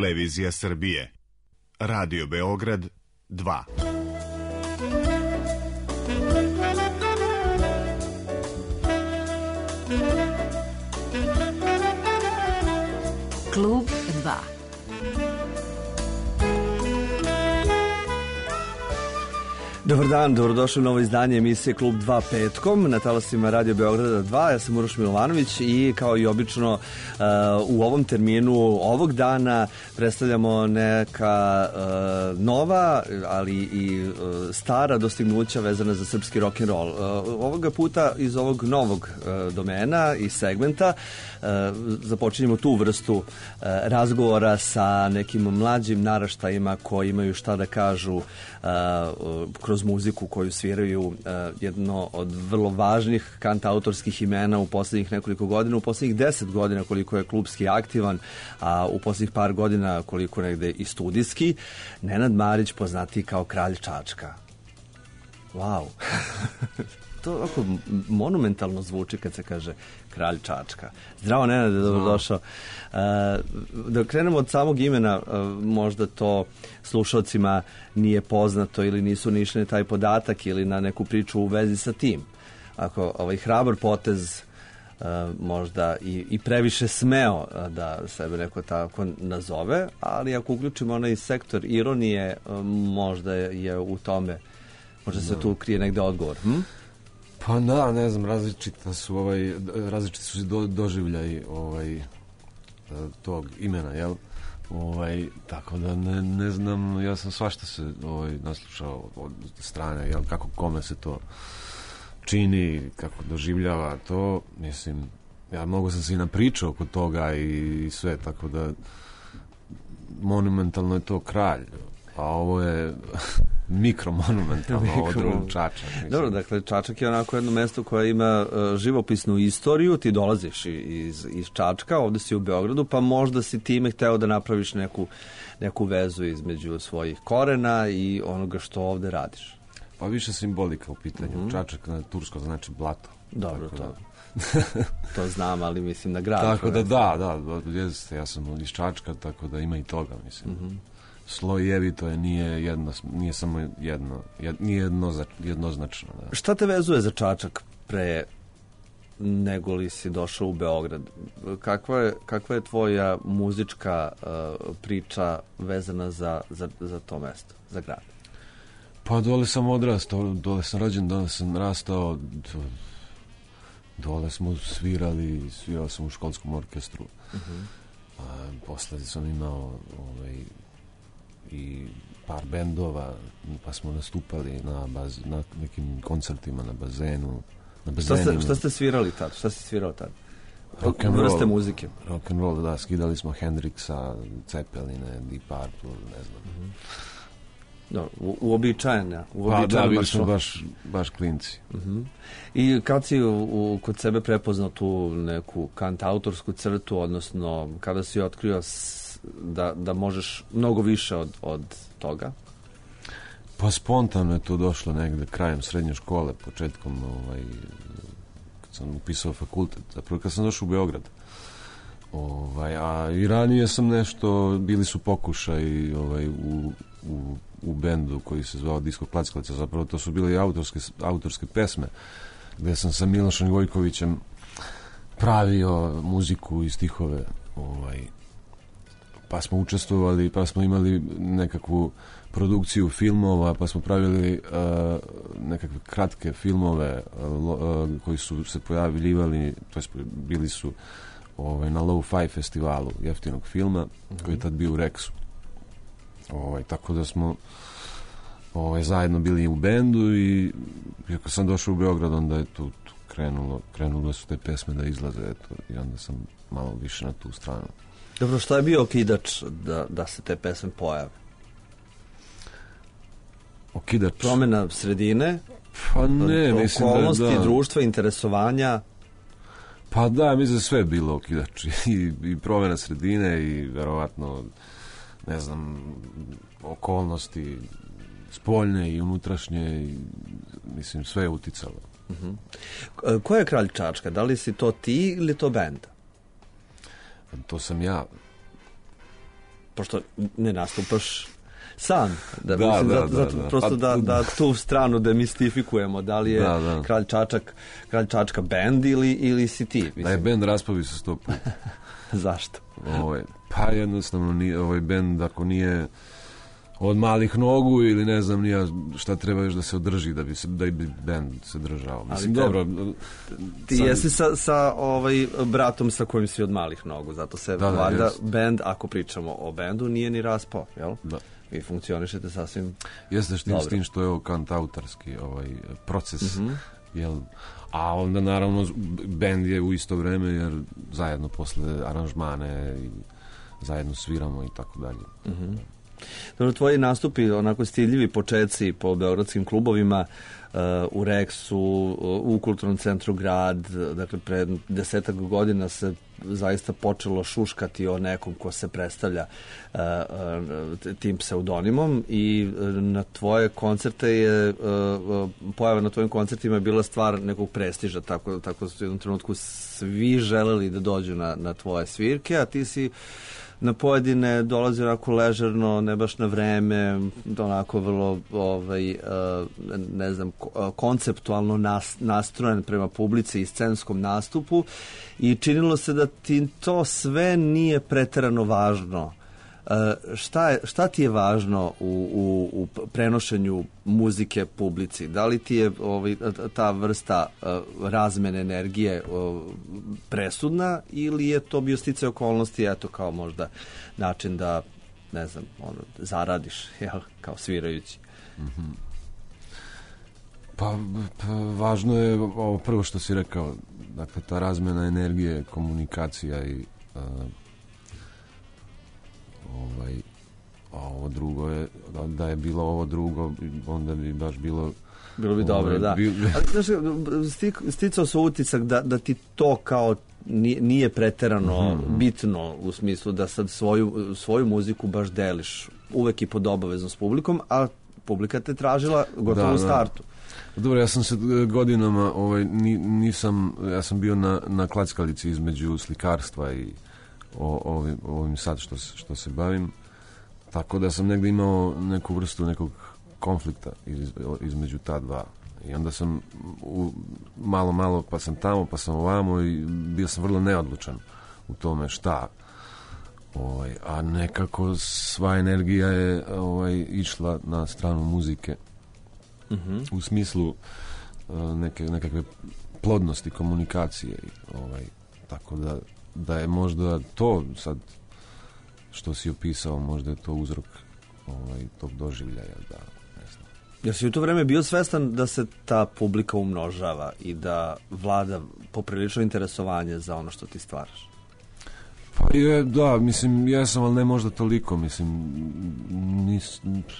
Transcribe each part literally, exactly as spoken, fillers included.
Televizija Srbije. Radio Beograd dva. Klub dva. Dobar dan, dobrodošli u novo izdanje emisije Klub dva petkom na talasima Radio Beograda dva. Ja sam Uroš Milovanović i kao i obično uh, u ovom terminu ovog dana predstavljamo neka uh, nova, ali i uh, stara dostignuća vezana za srpski rock'n'roll. Uh, ovoga puta iz ovog novog uh, domena i segmenta uh, započinjemo tu vrstu uh, razgovora sa nekim mlađim naraštajima koji imaju šta da kažu uh, kroz muziku koju sviraju, uh, jedno od vrlo važnih kantautorskih imena u poslednjih nekoliko godina, u poslednjih deset godina koliko je klubski aktivan, a u poslednjih par godina koliko negde i studijski. Nenad Marić, poznatiji kao Kralj Čačka. Wow. To ovako monumentalno zvuči kad se kaže Kralj Čačka. Zdravo, Nenade, dobrodošao. Uh, da krenemo od samog imena, uh, možda to slušalcima nije poznato ili nisu nišli na taj podatak ili na neku priču u vezi sa tim. Ako ovaj hrabar potez, uh, možda i, i previše smeo uh, da sebe neko tako nazove, ali ako uključimo onaj sektor ironije, uh, možda je, je u tome, možda se tu krije negde odgovor. Hm? Pa da, ne znam, različita su ovaj, različiti su do, doživljaj ovaj, tog imena, jel? Ovaj, tako da ne, ne znam, ja sam svašta se ovaj, naslušao od strane, jel, kako kome se to čini, kako doživljava to, mislim, ja mnogo sam se i napričao oko toga i, i sve, tako da monumentalno je to Kralj, a ovo je mikromonumentalno, ovo drugo Čačak. Mislim. Dobro, dakle, Čačak je onako jedno mesto koje ima uh, živopisnu istoriju, ti dolaziš iz, iz Čačka, ovde si u Beogradu, pa možda si time hteo da napraviš neku, neku vezu između svojih korena i onoga što ovde radiš. Pa više simbolika u pitanju. Mm-hmm. Čačak na tursko znači blato. Dobro, tako to. Da. To znam, ali mislim na grad. Tako da, da, da, jeste, ja sam iz Čačka, tako da ima i toga, mislim. Mm-hmm. Slojevito je, nije jedno, nije samo jedno, jed, nije jedno, jednoznačno. Da. Šta te vezuje za Čačak pre nego li si došao u Beograd? Kakva je, kakva je tvoja muzička uh, priča vezana za, za, za to mesto, za grad? Pa dole sam odrastao, dole sam rođen, dole sam rastao, dole smo svirali, svirao sam u školskom orkestru. Uh-huh. A, posle sam imao ovaj, i par bendova, pa smo nastupali na, baz, na nekim koncertima na bazenu, na bazenima. Šta ste, šta ste svirali tad? Šta ste svirao tad? Rock and vrste roll, muzike. Rock and roll, da, skidali smo Hendrixa, Ceppeline, Deep Purple, ne znam. Mm-hmm. No, u, uobičajena. Pa da, bili smo baš, baš klinci. Uh-huh. I kad si u, u, kod sebe prepoznao tu neku kantautorsku crtu, odnosno kada si otkrio s, da, da možeš mnogo više od, od toga? Pa spontano je to došlo negde krajem srednje škole, početkom ovaj, kad sam upisao fakultet, zapravo kad sam došao u Beograd. Ovaj, a i ranije sam nešto, bili su pokušaj ovaj, u, u, u bendu koji se zvao Disko Klackalica, zapravo to su bile autorske, autorske pesme, gde sam sa Milošem Gojkovićem pravio muziku i stihove, ovaj, pa smo učestvovali, pa smo imali nekakvu produkciju filmova, pa smo pravili uh, nekakve kratke filmove uh, koji su se pojavljivali, to jest bili su ovaj, na Lo-Fi festivalu jeftinog filma, mm-hmm. koji je tad bio u Rexu. Ovaj, tako da smo ovaj, zajedno bili u bendu i kako sam došao u Beograd, onda je tu, tu krenulo, krenulo su te pesme da izlaze, eto, i onda sam malo više na tu stranu. Dobro, šta je bio okidač da, da se te pesme pojave? Okidač? Promjena sredine? Pa ne, mislim da... Okolnosti, društva, interesovanja? Pa da, mislim da sve je bilo okidač. I, i promjena sredine i verovatno, ne znam, okolnosti spoljne i unutrašnje i, mislim, sve je uticalo. Uh-huh. Ko je Kralj Čačka? Da li si to ti ili to bend? To sam ja. pošto ne nastupaš sam, da, da, mislim, da, zato, da, zato, da. prosto Pa, da, da tu stranu demistifikujemo, da li je da, da. Kralj Čačak, Kralj Čačka band ili, ili si ti? Mislim. Da je band raspavi se sto puta. Zašto? Ovaj, pa jednostavno nije, ovaj band ako nije od malih nogu ili ne znam nija šta treba još da se održi da bi se da bi band se držao. Mislim, ali dobro. Ti sad... jesi sa, sa ovaj bratom sa kojim si od malih nogu, zato se da, valjda da, band, ako pričamo o bendu, nije ni raspao, jel? Da. Vi funkcionišete sasvim jeste štim, dobro. S tim što je ovo kantautorski ovaj, proces, mm-hmm. jel, a onda naravno band je u isto vreme jer zajedno posle aranžmane i zajedno sviramo i tako dalje. Mhm. Dobro, tvoji nastupi, onako stiljivi početci po beogradskim klubovima, uh, u Reksu, u Kulturnom centru Grad, dakle pre desetak godina se zaista počelo šuškati o nekom ko se predstavlja uh, uh, tim pseudonimom i na tvoje koncerte je, uh, pojava na tvojim koncertima je bila stvar nekog prestiža, tako, tako su u jednom trenutku svi želeli da dođu na, na tvoje svirke, a ti si na pojedine dolazi onako ležerno, ne baš na vreme, onako vrlo ovaj, ne znam, konceptualno nas, nastrojen prema publici i scenskom nastupu i činilo se da ti to sve nije preterano važno. Šta, je, šta ti je važno u, u, u prenošenju muzike publici? Da li ti je ovaj, ta vrsta uh, razmene energije uh, presudna ili je to bio sticaj okolnosti, eto kao možda način da, ne znam, ono, zaradiš, jel, kao svirajući? Mm-hmm. Pa, pa važno je ovo prvo što si rekao, dakle ta razmena energije, komunikacija i uh, ovaj, a ovo drugo je, da je bilo ovo drugo, onda bi baš bilo... Bilo bi ovaj, dobro, da. Bil... Ali, znaš, sticao se utisak da, da ti to kao nije, nije preterano mm-hmm. bitno u smislu da sad svoju, svoju muziku baš deliš uvek i pod obaveznom s publikom, a publika te tražila gotovo da, u startu. Da. Dobro, ja sam se godinama, ovaj, nisam, ja sam bio na, na klackalici između slikarstva i O, ovim, ovim sad što, što se bavim, tako da sam negdje imao neku vrstu nekog konflikta iz, između ta dva i onda sam u, malo malo pa sam tamo pa sam ovamo i bio sam vrlo neodlučan u tome šta, ovaj, a nekako sva energija je ovaj, išla na stranu muzike mm-hmm. u smislu neke, nekakve plodnosti komunikacije ovaj, tako da da je možda to sad što si opisao, možda je to uzrok ovaj, tog doživljaja, da, ne znam. Jel si u to vreme bio svestan da se ta publika umnožava i da vlada poprilično interesovanje za ono što ti stvaraš? Pa je, da, mislim, jesam, ali ne možda toliko, mislim, nis,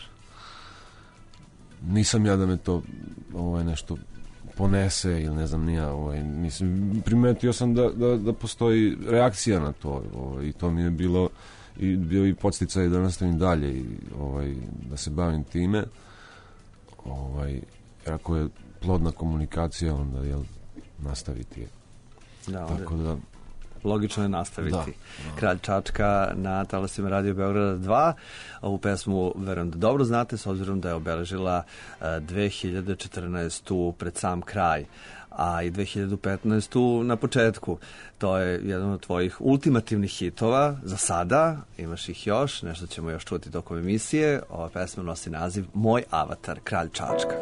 nisam ja da me to ovaj, nešto ponese ili ne znam nija, ovaj, mislim, primetio sam da, da, da postoji reakcija na to ovaj, i to mi je bilo i bio i podsticaj da nastavim dalje i ovaj, da se bavim time ovaj, jer ako je plodna komunikacija onda jel, nastaviti je da, tako da logično je nastaviti. Da, da. Kralj Čačka na talasima Radio Beograda dva. Ovu pesmu verujem da dobro znate s obzirom da je obeležila uh, dve hiljade četrnaestu pred sam kraj, a i dve hiljade petnaestu na početku. To je jedan od tvojih ultimativnih hitova za sada. Imaš ih još, nešto ćemo još čuti tokom emisije. Ova pesma nosi naziv Moj avatar, Kralj Čačka.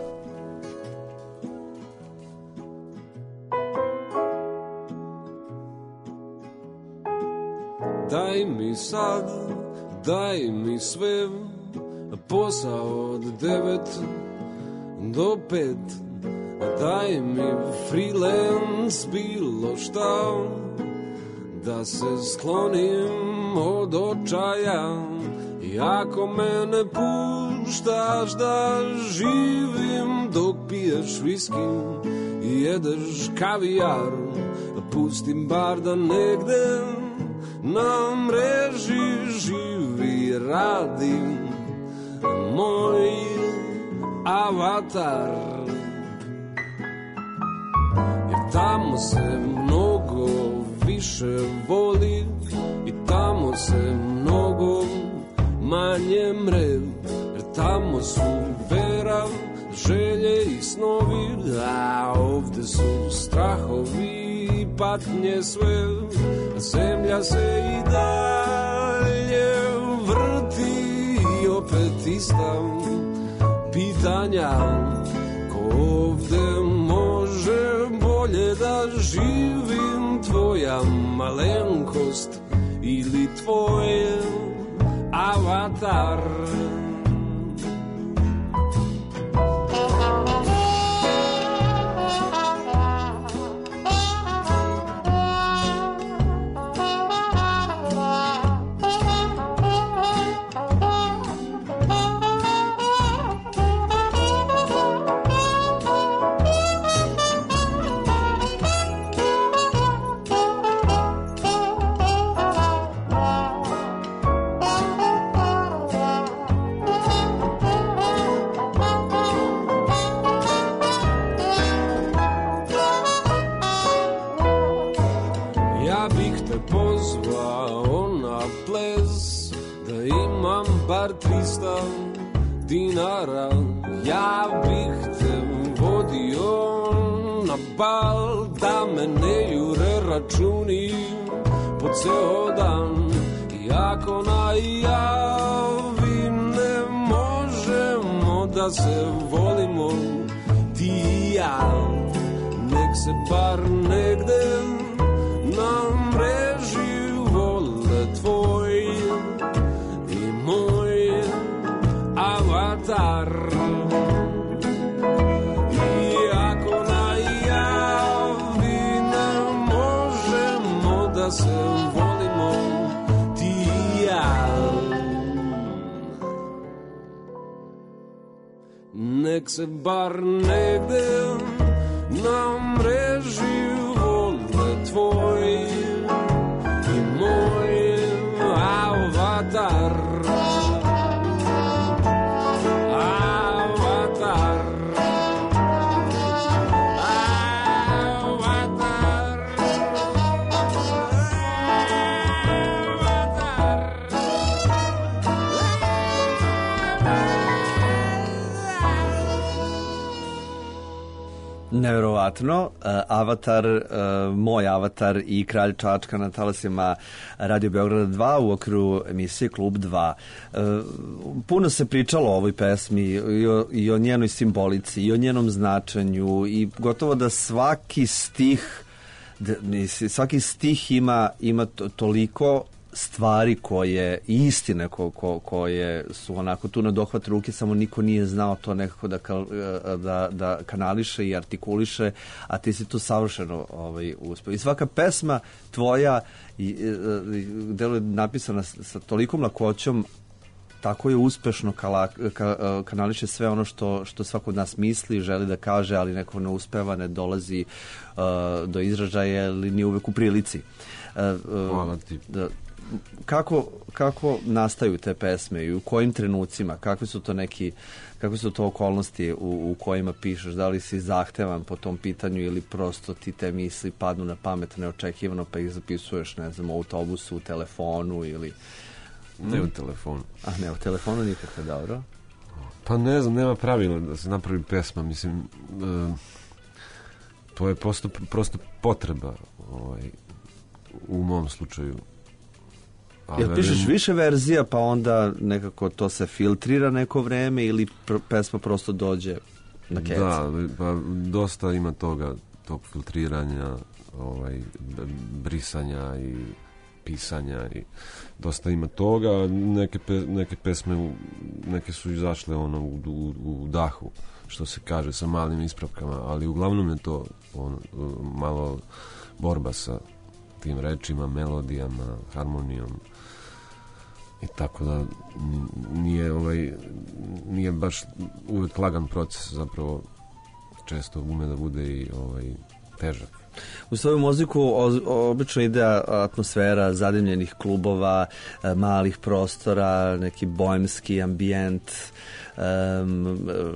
Daj mi sad, daj mi sve, posao od devet do pet. Daj mi freelance, bilo šta, da se sklonim od očaja. I ako me ne puštaš da živim dok piješ viski i jedeš kavijar, pustim bar da negde na mreži živi radim moj avatar. Jer tamo se mnogo više voli i tamo se mnogo manje mrev, jer tamo su vera, želje i snovi, a ovde su strahovi i patnje sve, a zemlja se i dalje vrti i opet ista pitanja, ko ovde može bolje da živim, tvoja malenkost ili tvoj avatar. trista dinara, ja bih te vodio na bal, da me ne jure računi po ceo dan. I ako najavi ne možemo da se volimo ti i ja, nek se bar negde na mreži vole tvoj i moj avatar. I ako najavi ne možemo da se volimo ti i ja, nek se bar negde na mreži vole tvoj i moj avatar. Avatar. Avatar. Neverovatno, uh, Avatar, uh, moj Avatar i Kralj Čačka na talasima Radio Beograda dva u okviru emisije Klub dva. Uh, puno se pričalo o ovoj pesmi i o, i o njenoj simbolici i o njenom značenju i gotovo da svaki stih da, svaki stih ima, ima to, toliko stvari koje, istine ko, ko, koje su onako tu na dohvat ruke, samo niko nije znao to nekako da, da, da kanališe i artikuliše, a ti si tu savršeno ovaj, uspeo. I svaka pesma tvoja delo je napisana sa tolikom lakoćom, tako je uspešno kala, ka, kanališe sve ono što, što svako od nas misli, želi da kaže, ali neko ne uspeva, ne dolazi uh, do izražaja ili nije uvek u prilici. Uh, Hvala ti. Da, Kako, kako nastaju te pesme i u kojim trenucima, kakve su to neki, kakve su to okolnosti u, u kojima pišeš, da li si zahtevan po tom pitanju ili prosto ti te misli padnu na pamet neočekivano pa ih zapisuješ, ne znam, u autobusu, u telefonu ili... Ne u telefonu. A ne u telefonu nikakve, dobro? Pa ne znam, nema pravila da se napravi pesma, mislim, uh, to je prosto, prosto potreba ovaj, u mom slučaju. Jel pišeš više verzija pa onda nekako to se filtrira neko vreme ili pr- pesma prosto dođe na kec? Da, pa dosta ima toga, tog filtriranja, ovaj, brisanja i pisanja i dosta ima toga. Neke, pe, neke pesme, neke su izašle ono u, u, u dahu, što se kaže, sa malim ispravkama, ali uglavnom je to ono, malo borba sa tim rečima, melodijama, harmonijom. I tako da nije ovaj nije baš uvek lagan proces, zapravo često ume da bude i ovaj težak. U svoju muziku o, obično ide atmosfera zadimljenih klubova, malih prostora, neki bojemski ambijent, um,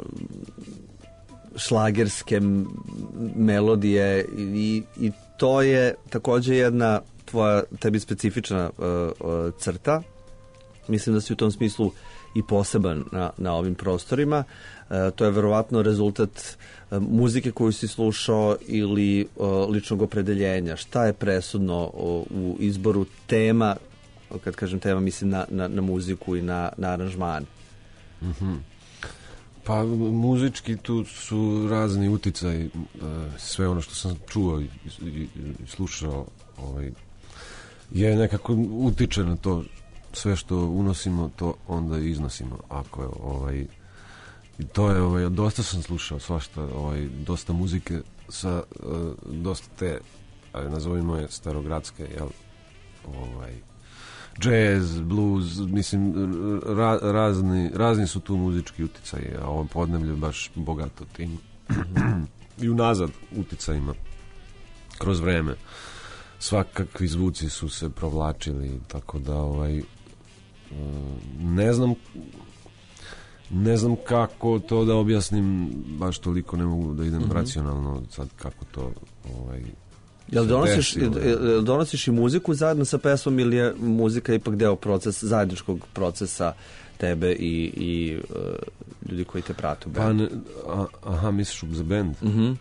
šlagerske melodije i, i to je takođe jedna tvoja tebi specifična uh, uh, crta. mislim da si u tom smislu i poseban na, na ovim prostorima. E, to je verovatno rezultat e, muzike koju si slušao ili e, ličnog opredeljenja. Šta je presudno o, u izboru tema, kad kažem tema mislim na, na, na muziku i na, na aranžman? Mm-hmm. Pa muzički tu su razni uticaji, sve ono što sam čuo i, i, i slušao ovaj, je nekako utiče na to, sve što unosimo to onda iznosimo. Ako je ovaj, i to je ovaj, dosta sam slušao svašta, ovaj, dosta muzike sa uh, dosta te, nazovimo je starogradske, jel, ovaj, jazz, blues, mislim, ra, razni, razni su tu muzički uticaji, a ovo podneblje je baš bogato tim. I unazad uticajima kroz vreme. Svakakvi zvuci su se provlačili, tako da ovaj, ne znam ne znam kako to da objasnim, baš toliko ne mogu da idem mm-hmm. racionalno sad kako to ovaj, Jel donosiš, jel donosiš i muziku zajedno sa pesmom ili je muzika ipak deo proces, zajedničkog procesa tebe i, i uh, ljudi koji te prate u bendu? Pa a, aha, misliš za bend? Mm-hmm.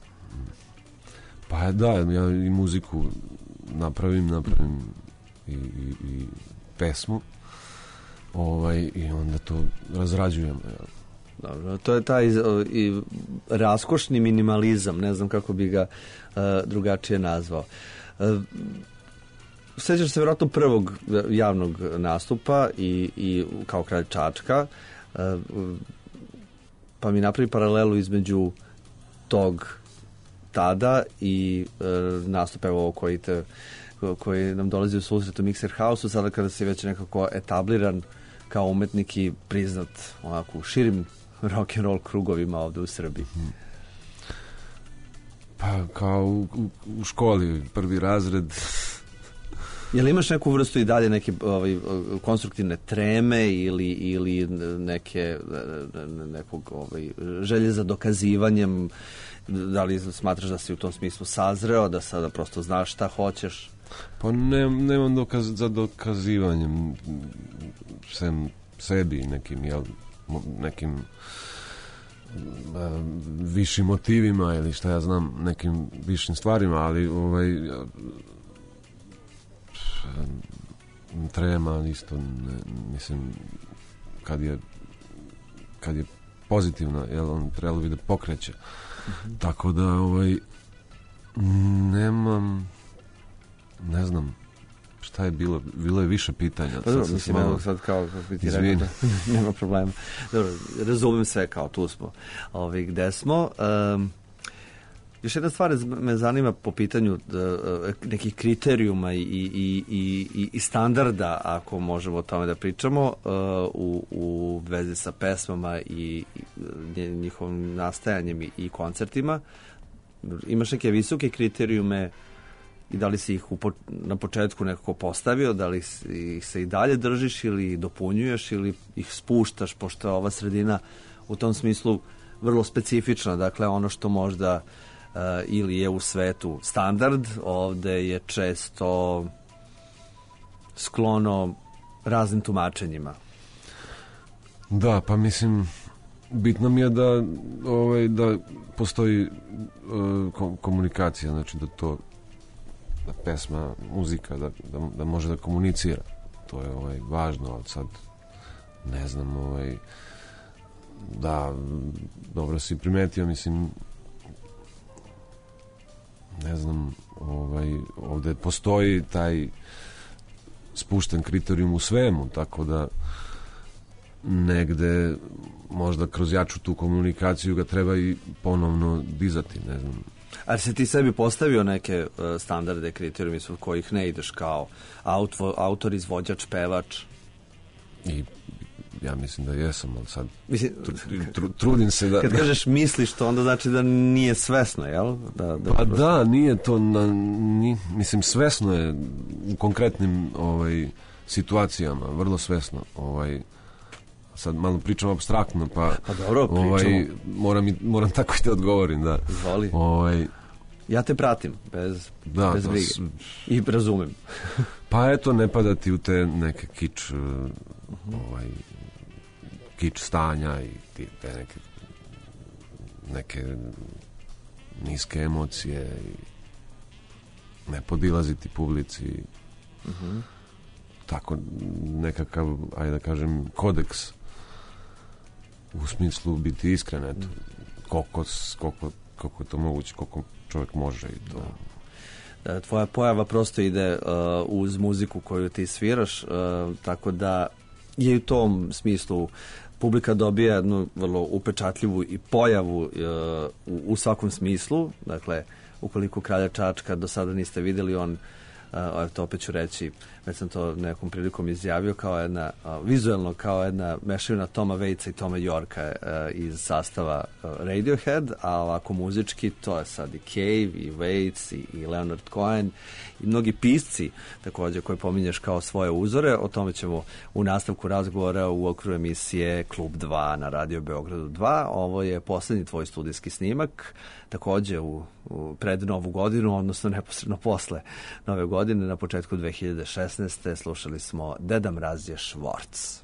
Pa da, ja i muziku napravim, napravim i, i, i pesmu ovaj, i onda to razrađujem. Dobro, to je taj i raskošni minimalizam, ne znam kako bi ga uh, drugačije nazvao. Uh, Sjećaš se vjerojatno prvog javnog nastupa i, i kao kralj Čačka, uh, pa mi napravi paralelu između tog tada i uh, nastupa evo koji, te, koji nam dolazi u susret u Mixer House-u, sada kada si već nekako etabliran kao umetnik i priznat onako u širim rock and roll krugovima ovde u Srbiji. Pa kao u, u, u školi prvi razred. Jel imaš neku vrstu i dalje neke ovaj, konstruktivne treme ili, ili neke nekog ovaj, želje za dokazivanjem? Da li smatraš da si u tom smislu sazreo, da sada prosto znaš šta hoćeš? Pa ne, nemam dokaz, za dokazivanjem sem sebi nekim, jel, nekim a, višim motivima ili šta ja znam, nekim višim stvarima, ali ovaj trema isto ne, mislim kad je kad je pozitivna, jel, on trebalo bi da pokreće. Mm-hmm. Tako da ovaj nemam ne znam šta je bilo, bilo je više pitanja. Pa dobro, mislim, malo... sad kao, kako bi ti rekao, nema problema. Dobro, razumem sve kao tu smo, ovi, gde smo. Um, još jedna stvar me zanima po pitanju da, nekih kriterijuma i, i, i, i standarda, ako možemo o tome da pričamo, uh, u, u vezi sa pesmama i, i njihovim nastajanjem i, i koncertima. Imaš neke visoke kriterijume i da li si ih u, na početku nekako postavio, da li ih se i dalje držiš ili dopunjuješ ili ih spuštaš, pošto je ova sredina u tom smislu vrlo specifična, dakle ono što možda uh, ili je u svetu standard, ovde je često sklono raznim tumačenjima. Da, pa mislim bitno mi je da ovaj, da postoji uh, komunikacija, znači da to da pesma, muzika da, da, da može da komunicira. To je ovaj, važno, ali sad ne znam, ovaj, da, dobro si primetio, mislim, ne znam, ovaj, ovde postoji taj spušten kriterijum u svemu, tako da negde možda kroz jaču tu komunikaciju ga treba i ponovno dizati, ne znam. Ali si ti sebi postavio neke uh, standarde, kriterijume su kojih ne ideš kao autor, autor, izvođač, pevač? I ja mislim da jesam, ali sad mislim, tr, tr, trudim se da... Kad kažeš misliš, to onda znači da nije svesno, jel? Da, da pa prosto... da, nije to, na, ni, mislim, svesno je u konkretnim ovaj, situacijama, vrlo svesno. Ovaj, sad malo pričam apstraktno, pa, pa dobro, ovaj, moram, moram tako i da odgovorim, da. Izvoli. Ovaj, ja te pratim, bez, da, bez brige. I razumem. Pa eto, ne padati u te neke kič uh-huh. ovaj, kič stanja i ti, te neke neke niske emocije i ne podilaziti publici. Uh-huh. Tako nekakav, ajde da kažem, kodeks u smislu biti iskren, eto, koliko, koliko, koliko je to moguće, koliko čovjek može i to. Da. Tvoja pojava prosto ide uh, uz muziku koju ti sviraš, uh, tako da je u tom smislu publika dobija jednu vrlo upečatljivu i pojavu uh, u, u svakom smislu. Dakle, ukoliko Kralja Čačka do sada niste vidjeli, on Uh, to opet ću reći, već sam to nekom prilikom izjavio, kao jedna, uh, vizuelno kao jedna mešavina Toma Waitsa i Toma Yorka uh, iz sastava uh, Radiohead, a ovako muzički to je sad i Cave, i Waits, i, i Leonard Cohen, i mnogi pisci također koji pominješ kao svoje uzore. O tome ćemo u nastavku razgovora u okviru emisije Klub dva na Radio Beogradu dva. Ovo je posljednji tvoj studijski snimak, također u, u pred Novu godinu, odnosno neposredno posle Nove godine, na početku dve hiljade šesnaeste. slušali smo Deda Mraz je Švorc.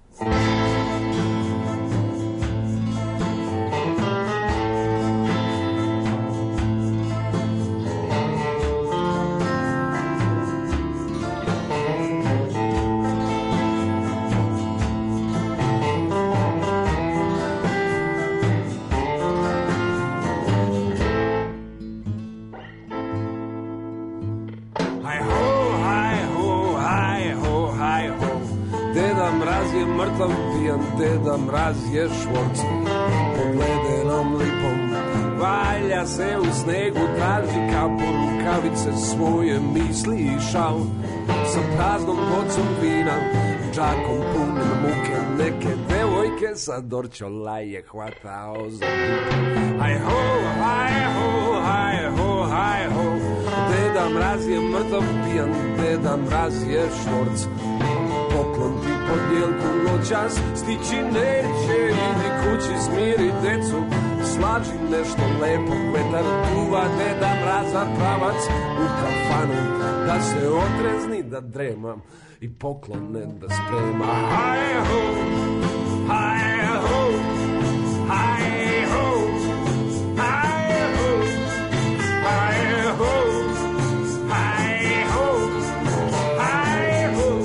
Deda Mraz je Švorc, pod ledenom lipom valja se u snegu, traži kapu, rukavice, svoje misli i šal. Sa praznom bocom vina, džakom punim muke, neke devojke sa dorčola je hvatao za dupe. Aj ho, aj ho, aj ho, aj ho, Deda Mraz je mrtav pijan, Deda Mraz je Švorc. Poklon ti podjelku noćas stići neće, idi kući smiri decu, slaži nešto lepo, vetar duva, Deda Mraza pravac u kafanu, da se otrezni da dremam i poklone da sprema. Haj ho, haj ho, haj ho, haj ho, haj ho, haj ho, haj ho.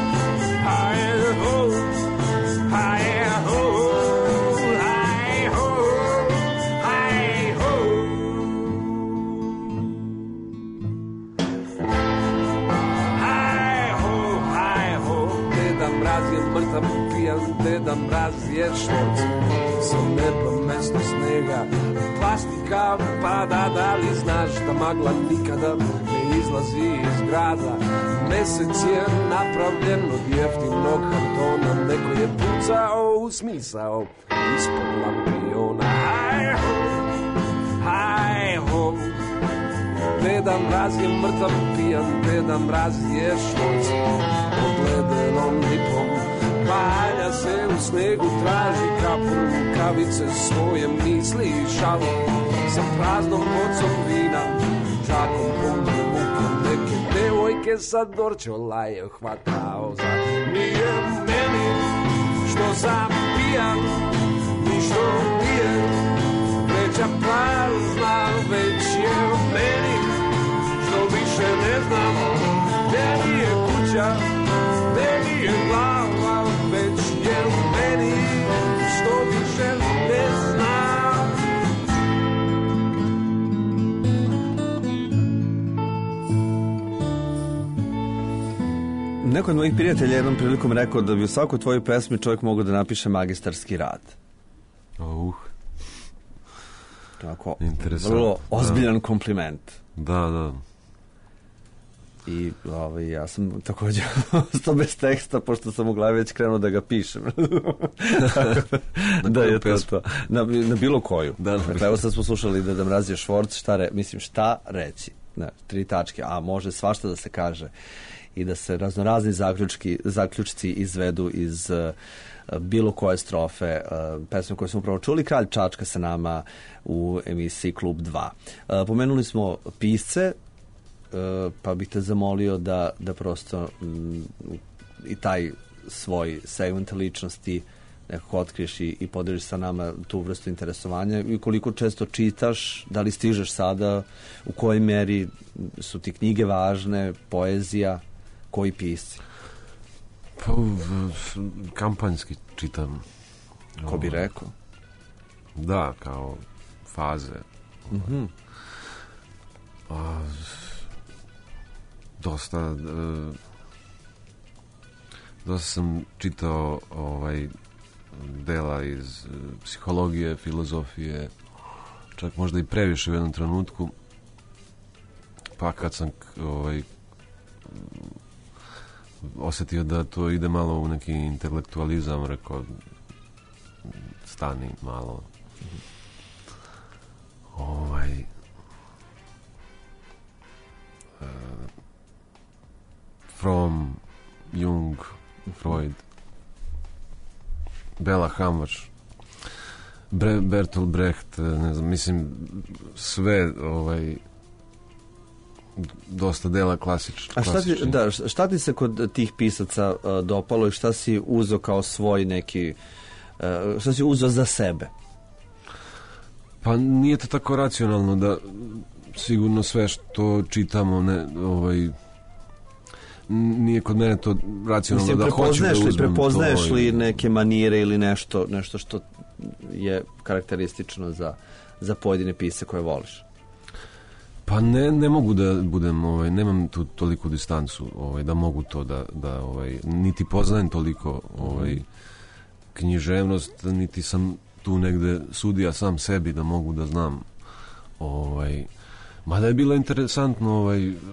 Mrtav pijan, Deda Mraz je Švorc. Sa neba mesto snega, plastika pada, da li znaš da magla nikada ne izlazi iz grada. Mesec je napravljen od jeftinog kartona, neko je pucao u smisao ispod lampiona. Haj ho, haj ho, Deda Mraz je mrtav pijan, Deda Mraz je Švorc. Pod ledenom lipom valja se u snegu, traži kapu, rukavice, svoje misli i šalu. Sa praznom bocom vina, džakom punim muke, neke devojke sa dorčola je hvatao za. Nije meni što sam pijan, ni što nije vreća prazna, već je meni što više ne znam gdje mi je kuća, gdje mi je glava, već je meni što više ne znam. Neko od mojih prijatelja jednom prilikom rekao da bi u svakoj tvojoj pesmi čovjek mogao da napiše magistarski rad. Uh. Tako, vrlo ozbiljan da. Kompliment. Da, da. I ovaj, ja sam također sto bez teksta, pošto sam u glavi već krenuo da ga pišem. na da je to, to. Na, na bilo koju. Da, dakle, evo sad smo slušali Deda Mraz je Švorc, šta, re, mislim, šta reći. Ne, tri tačke, a može svašta da se kaže i da se raznorazni zaključki, zaključci izvedu iz uh, bilo koje strofe uh, pesme koje smo upravo čuli. Kralj Čačka sa nama u emisiji Klub dva. Uh, pomenuli smo pisce, uh, pa bih te zamolio da, da prosto mm, i taj svoj segment ličnosti nekako otkriješ i, i podeliš sa nama tu vrstu interesovanja i koliko često čitaš, da li stižeš sada, u kojoj meri su ti knjige važne, poezija, koji pisci? Pa, kampanjski čitam. Ko bi rekao? Da, kao faze. Mhm. A, dosta e, dosta sam čitao ovaj dela iz e, psihologije, filozofije, čak možda i previše u jednom trenutku, pa kad sam ovaj osjetio da to ide malo u neki intelektualizam, rekao stani malo. Mm-hmm. Ovaj uh, Fromm, Jung, Freud, Bela Hammer, Bre, Bertolt Brecht, ne znam, mislim sve ovaj dosta dela klasič, A šta ti, da, šta ti se kod tih pisaca uh, dopalo i šta si uzeo kao svoj neki uh, šta si uzeo za sebe? Pa nije to tako racionalno da sigurno sve što čitamo ne, ovaj nije kod mene to racionalno. Mislim, da hoću da uzmem. Prepoznaješ to li neke manire ili nešto, nešto što je karakteristično za, za pojedine pisce koje voliš? Pa ne, ne mogu da budem, ovaj, nemam tu toliku distancu, ovaj, da mogu to da, da ovaj, niti poznajem toliko ovaj, književnost, niti sam tu negde sudija sam sebi da mogu da znam. Ovaj, mada je bilo interesantno, ovaj, uh,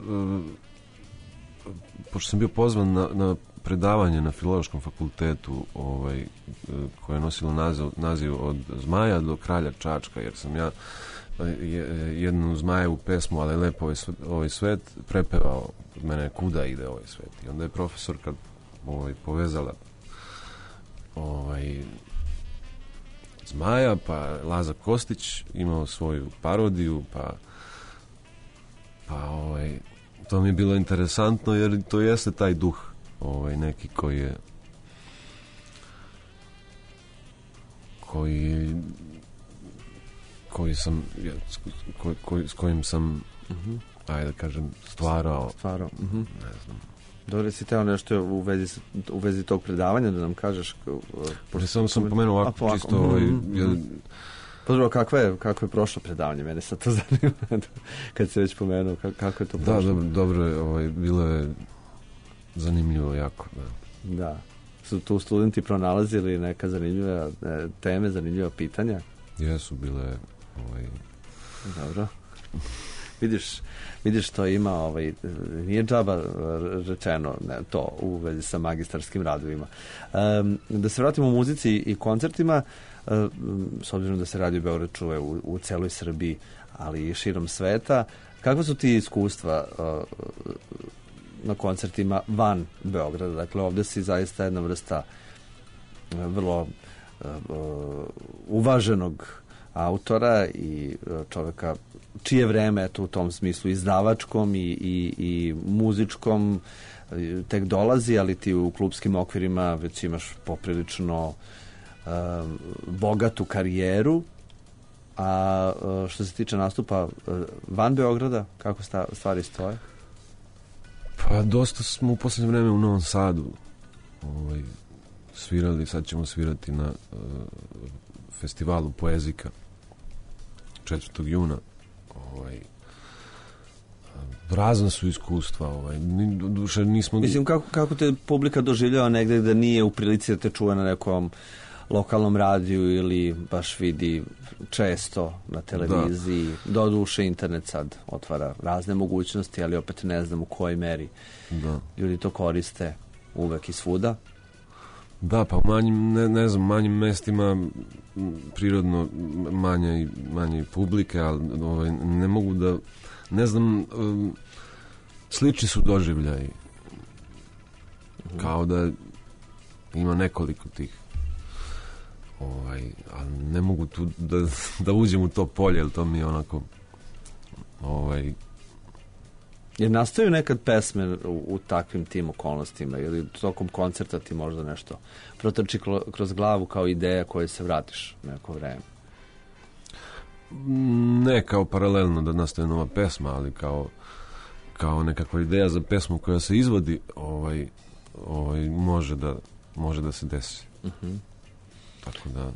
pošto sam bio pozvan na, na predavanje na Filološkom fakultetu, ovaj, koje je nosilo naziv, naziv od Zmaja do Kralja Čačka, jer sam ja jednu Zmajevu pesmu, ali lepo ovaj, ovaj svet, prepevao od mene kuda ide ovaj svet. I onda je profesor kad ovaj, povezala ovaj, Zmaja, pa Laza Kostić imao svoju parodiju, pa pa ovaj, to mi je bilo interesantno jer to jeste taj duh ovaj, neki koji je koji koji sam ko, ko, s kojim sam uh-huh. ajde da kažem stvarao stvarao uh-huh. ne znam. Dobro, si teo nešto u vezi, u vezi tog predavanja da nam kažeš? Pošto sam sam pomenuo ovako, ovako čisto ovaj, mm-hmm. ja... Pa dobro, kako je, kako je prošlo predavanje? Mene sad to zanima. Kad se već pomenuo, kako je to prošlo? Da, dobro, dobro je, ovaj, bilo je zanimljivo jako. Da. Da. Su tu studenti pronalazili neka zanimljiva teme, zanimljiva pitanja? Jesu bile ovaj... Dobro. Vidiš, vidiš to ima, ovaj, nije džaba rečeno ne, to u vezi sa magistarskim radovima. Um, da se vratimo u muzici i koncertima, um, s obzirom da se Radio Beograd čuje u, u celoj Srbiji, ali i širom sveta, kakva su ti iskustva uh, na koncertima van Beograda? Dakle, ovde si zaista jedna vrsta uh, vrlo uh, uvaženog autora i čoveka čije vreme eto, u tom smislu izdavačkom i, i, i muzičkom tek dolazi, ali ti u klupskim okvirima već imaš poprilično uh, bogatu karijeru. A uh, što se tiče nastupa uh, van Beograda, kako sta, stvari stoje? Pa dosta smo u posljednje vreme u Novom Sadu ovaj, svirali, sad ćemo svirati na uh, festivalu Poezika četvrtog juna. Ovaj, razna su iskustva, ovaj, duše nismo... Mislim, kako, kako te publika doživljava negde gde nije u prilici da te čuje na nekom lokalnom radiju ili baš vidi često na televiziji. Da. Do duše internet sad otvara razne mogućnosti, ali opet ne znam u kojoj meri da. Ljudi to koriste uvek i svuda. Da, pa u manjim, ne, ne znam, manjim mestima prirodno manje, manje publike, ali ovaj, ne mogu da, ne znam, um, slični su doživljaji. Mm-hmm. Kao da ima nekoliko tih. Ovaj, ali ne mogu tu da, da uđem u to polje, jer to mi je onako ovaj, Jer nastaju nekad pesme u, u takvim tim okolnostima ili tokom koncerta ti možda nešto protrči kroz glavu kao ideja koje se vratiš neko vreme? Ne kao paralelno da nastaje nova pesma, ali kao, kao nekakva ideja za pesmu koja se izvodi, ovaj, ovaj, može, da, može da se desi. Uh-huh. Tako da...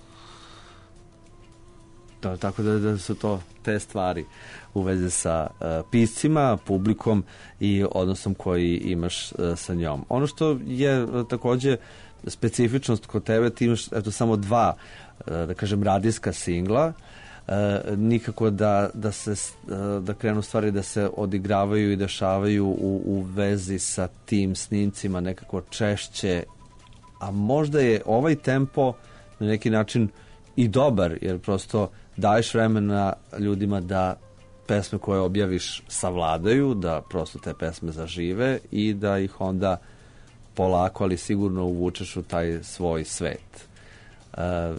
Da, tako da, da su to te stvari u vezi sa uh, piscima, publikom i odnosom koji imaš uh, sa njom. Ono što je uh, takođe specifičnost kod tebe, ti imaš eto, samo dva, uh, da kažem, radijska singla, uh, nikako da, da, se, uh, da krenu stvari da se odigravaju i dešavaju u, u vezi sa tim snimcima nekako češće, a možda je ovaj tempo na neki način i dobar, jer prosto daješ vremena ljudima da pesme koje objaviš savladaju, da prosto te pesme zažive i da ih onda polako, ali sigurno uvučeš u taj svoj svet. E,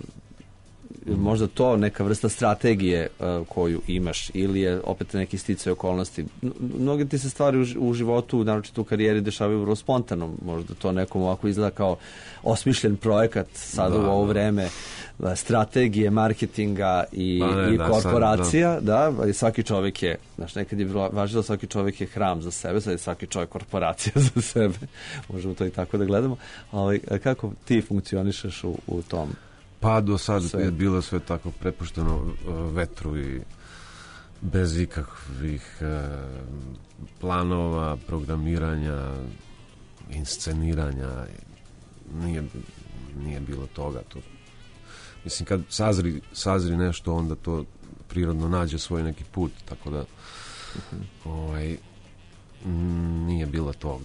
možda to neka vrsta strategije e, koju imaš ili je opet neki sticaj okolnosti. Mnoge ti se stvari u, u životu, naročito u karijeri, dešavaju vrlo spontano. Možda to nekom ovako izgleda kao osmišljen projekat sada da, u ovo da. vreme strategije, marketinga i, ne, i da, korporacija, sad, da. da, i svaki čovjek je, znaš, nekad je važno da svaki čovjek je hram za sebe, sad je svaki čovjek korporacija za sebe, možemo to i tako da gledamo, ali kako ti funkcionišeš u, u tom? Pa do sad sve. je bilo sve tako prepušteno vetru i bez ikakvih uh, planova, programiranja, insceniranja, nije, nije bilo toga, to mislim, kad sazri, sazri nešto, onda to prirodno nađe svoj neki put, tako da uh-huh. ovaj, nije bilo toga.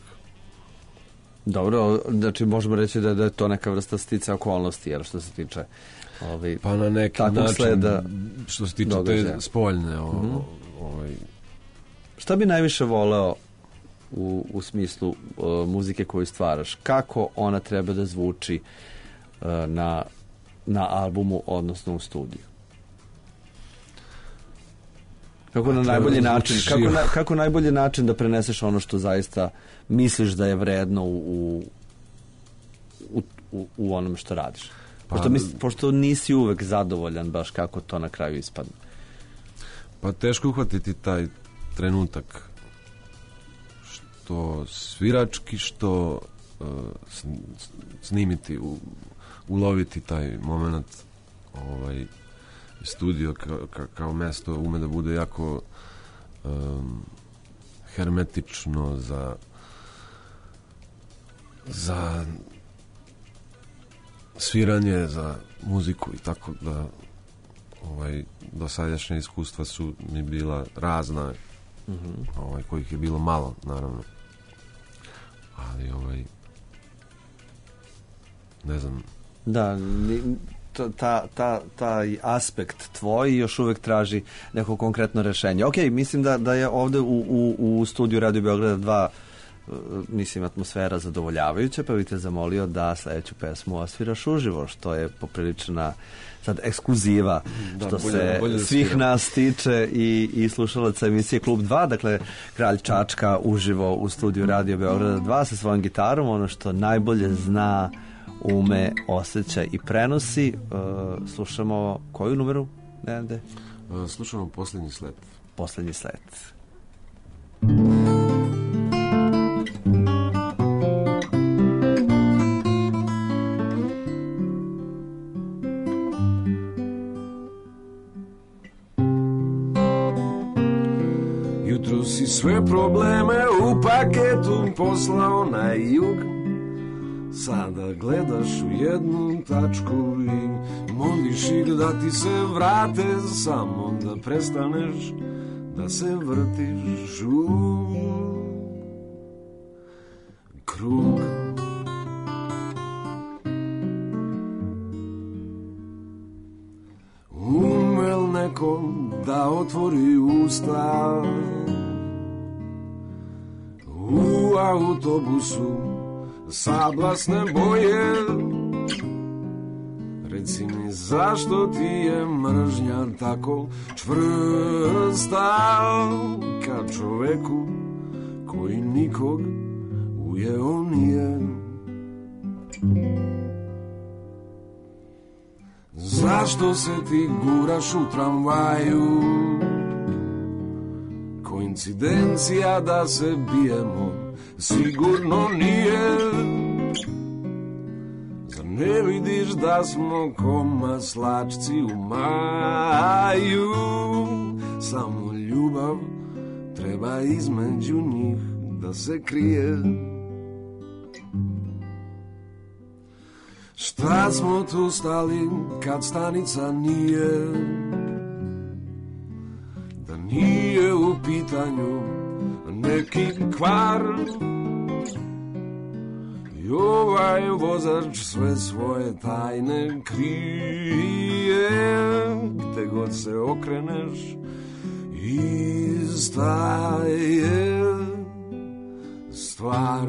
Dobro, znači možemo reći da, da je to neka vrsta sticaja okolnosti, jer što se tiče ovaj, pa na neki način, sleda što se tiče događaja. Te spoljne o, uh-huh. ovaj. Šta bi najviše voleo u, u smislu o, muzike koju stvaraš? Kako ona treba da zvuči o, na na albumu, odnosno u studiju? Kako pa, na najbolji način, kako, na, kako najbolji način da preneseš ono što zaista misliš da je vredno u, u, u, u onom što radiš? Pa, pošto, mis, pošto nisi uvek zadovoljan baš kako to na kraju ispadne. Pa teško uhvatiti taj trenutak, što svirački, što uh, snimiti u uloviti taj moment, ovaj studio ka, ka, kao mesto ume da bude jako um, hermetično za za sviranje, za muziku i tako da ovaj dosadašnja iskustva su mi bila razna, mm-hmm. ovaj kojih je bilo malo naravno, ali ovaj ne znam. Da, ta, ta, taj aspekt tvoj još uvek traži neko konkretno rešenje. Ok, mislim da, da je ovde u, u, u studiju Radio Beograda dva mislim atmosfera zadovoljavajuća, pa bih te zamolio da sledeću pesmu osviraš uživo, što je poprilična sad ekskluziva, da, što bolje, se bolje svih sviram. Nas tiče i, i slušalaca emisije Klub dva, dakle Kralj Čačka uživo u studiju Radio Beograda dva sa svojom gitarom, ono što najbolje zna, ume, osjeća i prenosi. Uh, slušamo koju numeru? Nenade? Uh, slušamo Poslednji slet. Poslednji slet. Jutro si sve probleme u paketu poslao na jug. Sada gledaš u jednu tačku i moliš ih da ti se vrate, samo da prestaneš da se vrtiš u krug. Umel neko da otvori usta u autobusu sablasne boje, reci mi zašto ti je mržnja tako čvrsta ka čoveku koji nikog ujeo nije? Zašto se ti guraš u tramvaju? Koincidencija da se bijemo sigurno nije. Zar ne vidiš da smo ko maslačci u maju? Samo ljubav treba između njih da se krije. Šta smo tu stali kad stanica nije? Da nije u pitanju neki kvar i ovaj vozač sve svoje tajne krije. Gde god se okreneš ista je stvar.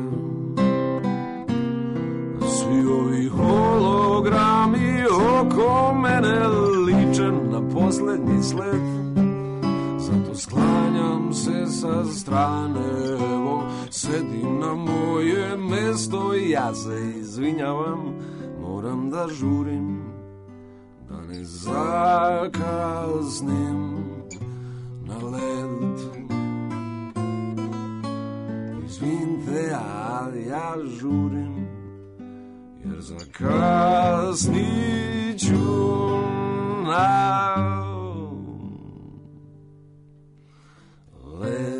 Svi ovi hologrami oko mene liče na poslednji sled. Zato sklanjam se sa strane, evo sedim na moje mesto i ja se izvinjavam, moram da žurim, da ne zakasnim na led. Izvinite, ali ja žurim, jer zakasnit ću na led.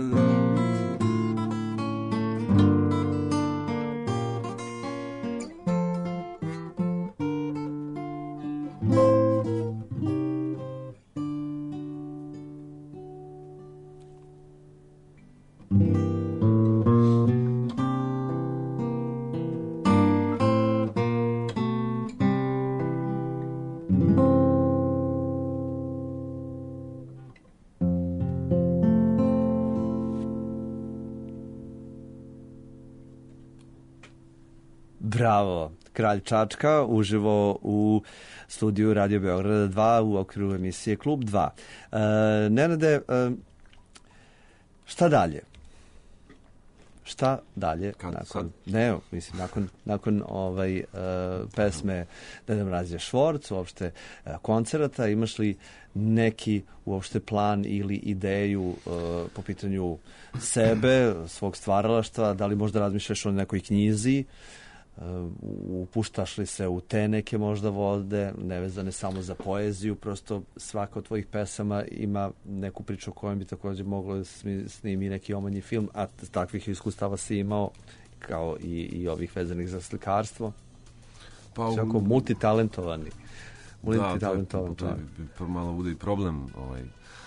Bravo, Kralj Čačka, uživo u studiju Radio Beograda dva u okviru emisije Klub dva. E, Nenade, e, šta dalje? Šta dalje? Kad, nakon, sad? Ne, mislim, nakon, nakon ovaj, e, pesme Deda Mraz je Švorc, uopšte e, koncerata, imaš li neki uopšte plan ili ideju e, po pitanju sebe, svog stvaralaštva, da li možda razmišljaš o nekoj knjizi? Upuštaš li se u te neke možda vode, nevezane samo za poeziju, prosto svaka od tvojih pesama ima neku priču o kojoj bi također moglo da se snimi neki omanji film, a takvih iskustava si imao, kao i, i ovih vezanih za slikarstvo. Pa u... Svako multitalentovani. multitalentovan da, to, to, to malo bude i problem. Ovaj,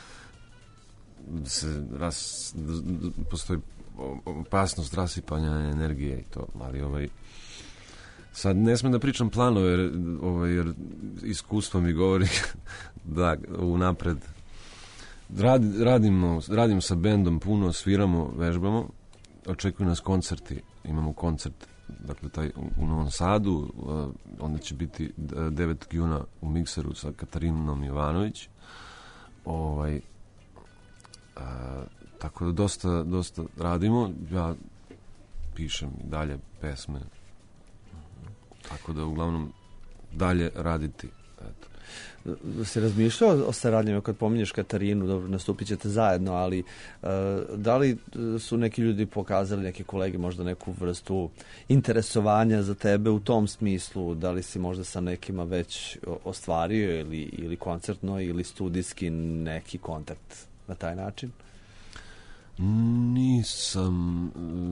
se ras, postoji opasnost rasipanja energije i to, ali ovaj sad ne smem da pričam planove jer, ovaj, jer iskustvo mi govori da unapred Rad, radimo, radimo sa bendom puno, sviramo, vežbamo, očekuju nas koncerti, imamo koncert dakle taj u Novom Sadu, uh, onda će biti devetog juna u Mikseru sa Katarinom Jovanović, ovaj uh, tako da dosta, dosta radimo, ja pišem i dalje pesme, tako da uglavnom dalje raditi. Eto. Se razmišljao o saradnjama kad pominješ Katarinu, dobro, nastupit ćete zajedno, ali uh, da li su neki ljudi pokazali, neki kolege možda neku vrstu interesovanja za tebe u tom smislu, da li si možda sa nekima već ostvario ili, ili koncertno ili studijski neki kontakt na taj način? Nisam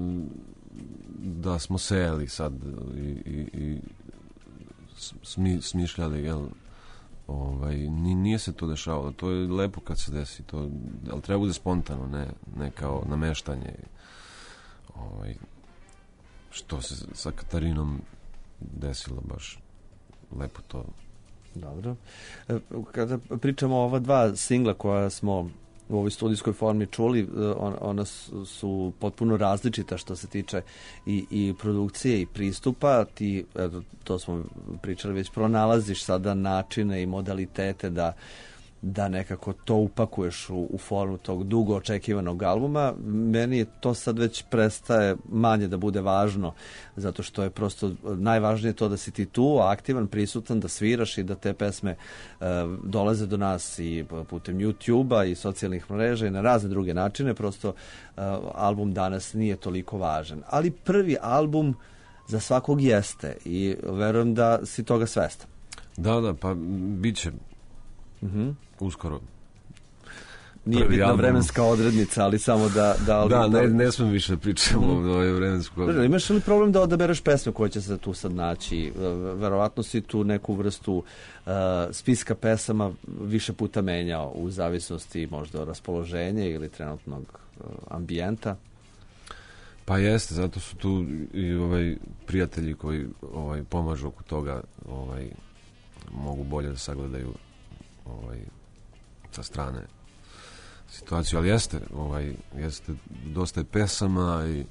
da smo sejali sad i, i, i smi, smišljali, jel, ovaj, nije se to dešavalo, to je lepo kad se desi to, ali treba bude spontano, ne, ne kao nameštanje, ovaj, što se sa Katarinom desilo baš lepo to. Dobro. Kada pričamo o ova dva singla koja smo u ovoj studijskoj formi čuli, on, ona su, su potpuno različita što se tiče i, i produkcije i pristupa. Ti, eto, to smo pričali, već pronalaziš sada načine i modalitete da da nekako to upakuješ u, u formu tog dugo očekivanog albuma. Meni to sad već prestaje manje da bude važno, zato što je prosto najvažnije to da si ti tu, aktivan, prisutan, da sviraš i da te pesme e, dolaze do nas i putem YouTube-a i socijalnih mreža i na razne druge načine. Prosto e, album danas nije toliko važan. Ali prvi album za svakog jeste i verujem da si toga svestan. Da, da, pa bit će Mhm. uskoro. Nije bitna album. Vremenska odrednica, ali samo da... Da, da ne, ne smem više pričamo mm. o ovoj vremensku odrednicu. Imaš li problem da odabereš pesme koje će se tu sad naći? Verovatno si tu neku vrstu uh, spiska pesama više puta menjao u zavisnosti možda od raspoloženja ili trenutnog uh, ambijenta. Pa jeste, zato su tu i ovaj prijatelji koji ovaj pomažu oko toga, ovaj mogu bolje da sagledaju ovaj sa strane situaciju, ali jeste, ovaj, jeste dosta je pesama i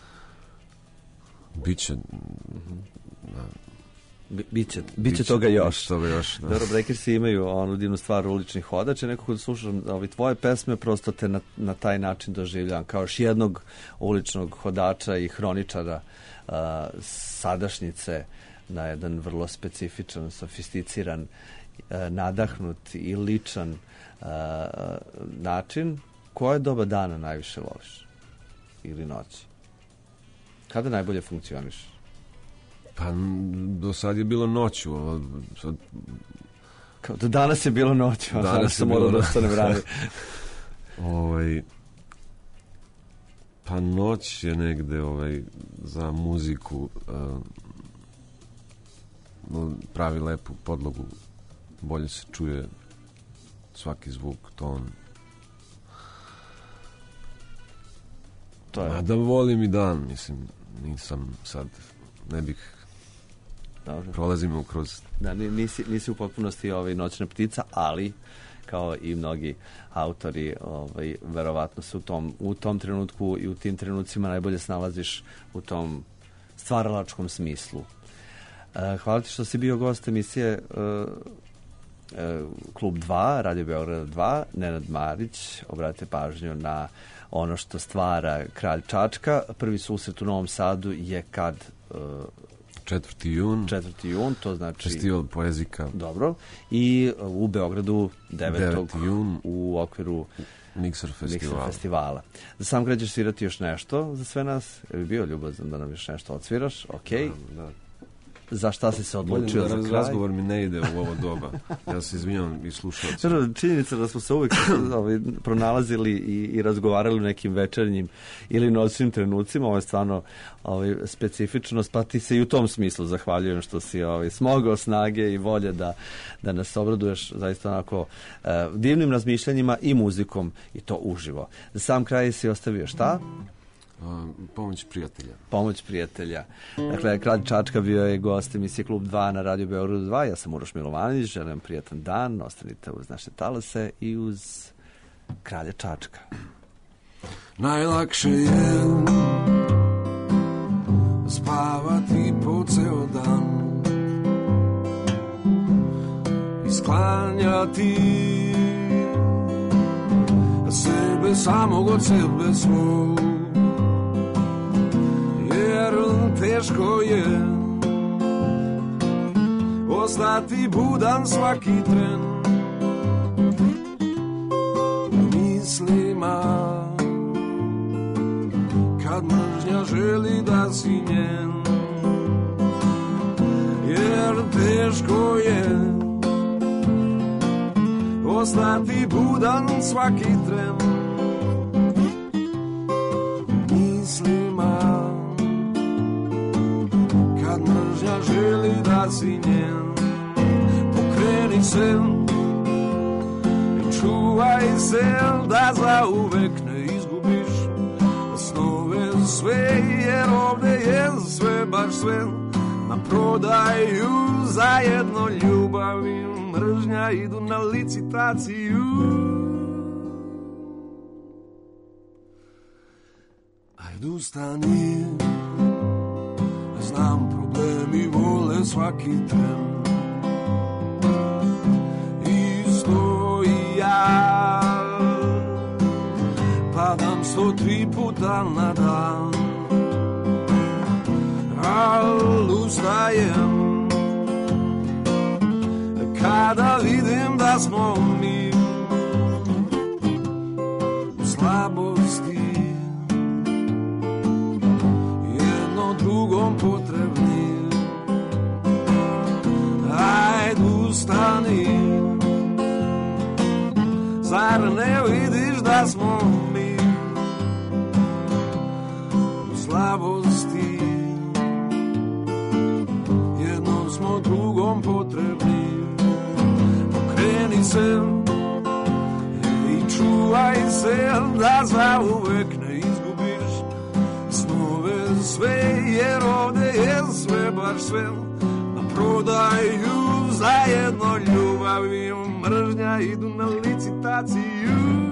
biće da, Bi, biće, biće toga još. Toga još da. Dobro, Breakersi imaju onu divnu stvar uličnih hodača. Nekako da slušam ovi tvoje pesme, prosto te na, na taj način doživljam kao još jednog uličnog hodača i hroničara uh, sadašnjice na jedan vrlo specifičan, sofisticiran, uh, nadahnut i ličan uh, način. Koje doba dana najviše voliš? Ili noći? Kada najbolje funkcioniš? Pa do sad je bilo noću. Sad... Kao da danas je bilo noću, a danas sam morao da ostanem ranije. ovaj, pa noć je negde ovaj, za muziku uh, pravi lepu podlogu, bolje se čuje svaki zvuk, ton. To je. A da volim i dan, mislim, nisam sad, ne bih. Dobro. Prolazimo kroz... Da, nisi, nisi u potpunosti ovaj, noćna ptica, ali kao i mnogi autori, ovaj, verovatno se u tom, u tom trenutku i u tim trenucima najbolje snalaziš u tom stvaralačkom smislu. E, hvala ti što si bio gost emisije e, e, Klub dva, Radio Beograd dva, Nenad Marić. Obratite pažnju na ono što stvara Kralj Čačka. Prvi susret u Novom Sadu je kad... E, četvrti jun. četvrti jun, to znači... Festival poezika. Dobro. I u Beogradu devetog jun u okviru Mikser festivala. Mikser festivala. Za sam kraj ćeš svirati još nešto za sve nas? Je bi bio ljubazan da nam još nešto odsviraš? Ok. Da, da. Za šta si se odlučio da, za kraj? Razgovor mi ne ide u ovo doba. Ja se izvinjam i slušalci. Činjenica da smo se uvek ovaj, pronalazili i, i razgovarali u nekim večernjim ili noćnim trenucima. Ovo je stvarno ovaj, specifičnost, pa ti se i u tom smislu zahvaljujem što si ovaj, smogao snage i volje da, da nas obraduješ zaista onako eh, divnim razmišljanjima i muzikom i to uživo. Za sam kraj si ostavio šta? Pomoć prijatelja. Pomoć prijatelja. Dakle, Kralj Čačka bio je gost emisije Klub dva na Radio Beogradu dva. Ja sam Uroš Milovanović. Želim prijatan dan. Ostanite uz naše talase i uz Kralja Čačka. Najlakše je spavati po ceo dan i sklanjati sebe samog od sebe svog. Jer teško je ostati budan svaki tren mislima kad mržnja želi da si njen. Jer teško je ostati budan svaki tren mislima kad mržnja želi da si njen. Pokreni se i čuvaj se da zauvek ne izgubiš snove sve, jer ovde je sve, baš sve na prodaju. Zajedno ljubav i mržnja idu na licitaciju. Ustani, znam problemi vole svaki tren. Isto i ja padam sto tri puta na dan, al ustajem kada vidim da smo mi u slabosti, drugom potrebni. Ajde ustani, zar ne vidiš da smo mi u slabosti, jednom smo drugom potrebni. Pokreni se i čuvaj se da zauvek ne izgubiš snove sve, jer ovde je sve, baš sve na prodaju. Zajedno ljubav i mržnja idu na licitaciju.